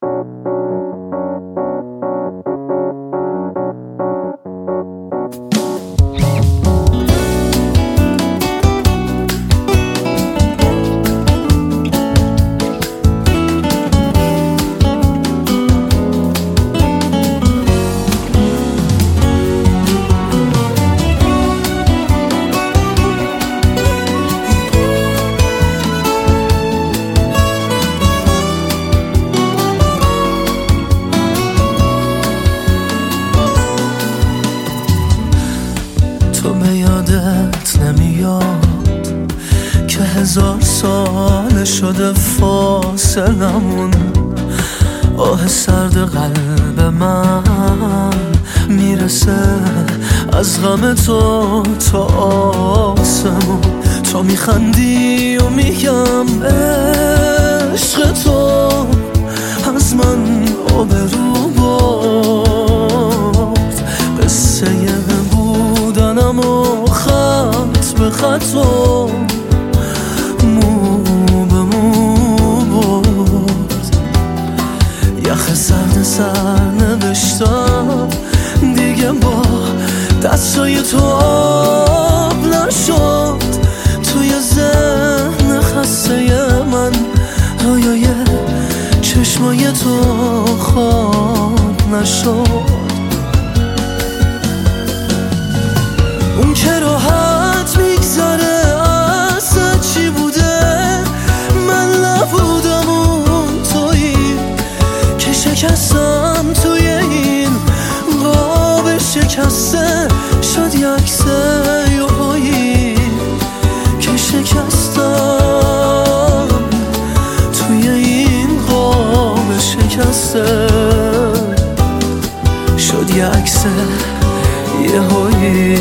تو به یادت نمیاد که 1000 سال شده فاصلمون، آه سرد قلب من میرسه از غم تو تا آسمون. تو میخندی و میگم عشق تو از من آبرو برد، قصه بودنم و خط به خط و مو به مو برد. یخ سرد سر نوشتم دیگه با دستای تو آب نشد، توی ذهن خسته من رویای چشمای تو خواب نشد. اون که راحت میگذره اصلا چی بوده، من نبودم اون تویی که شکستم توی این قاب شکسته، شد یه عکس یهویی که شکستم توی این قاب شکسته، شد یه عکس یهویی.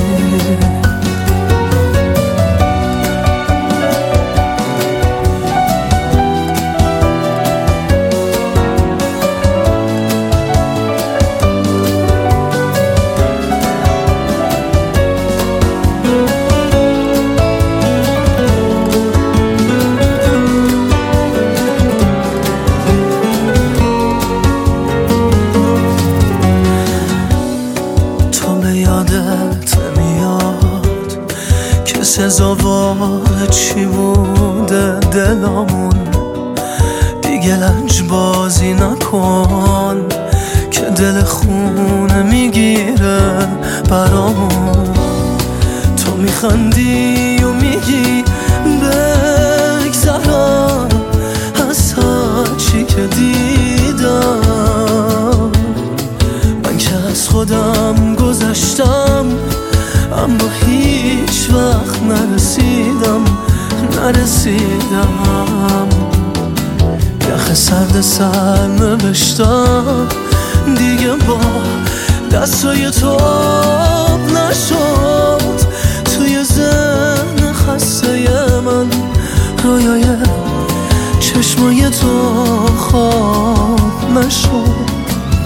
یادت نمیاد که سزاوار چی بوده دلامون، دیگه لنج بازی نکن که دل خونه میگیره برامون. تو میخندی و میگی بگذرم از هرچی که دیدم، من که از خودم گذشتم اما هیچ وقت نرسیدم. یخ سرد سر نوشتم دیگه با دستای تو آب نشد، توی ذهن خسته من رویای چشمای تو خواب نشد.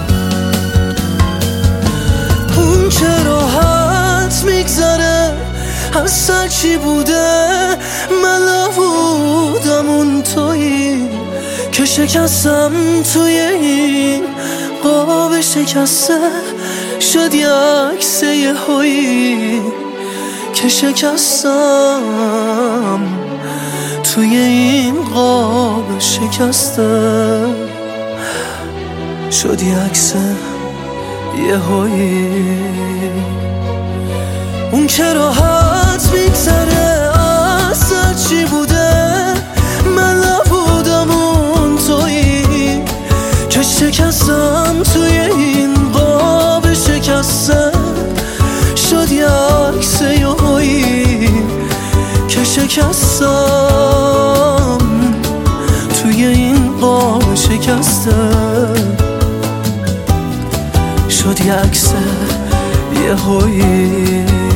اون که راحت میگذره اصلا چی بوده، من نبودم اون تویی که شکستم توی این قاب شکسته، شد یه عکس یهویی که شکستم توی این قاب شکسته، شد یه عکس یهویی. اون که راحت میگذره اصلا چی بوده، من نبودم اون تویی که شکستم توی این قاب شکسته، شد یه عکس یهویی که شکستم توی این قاب شکسته، شد یه عکس یهویی.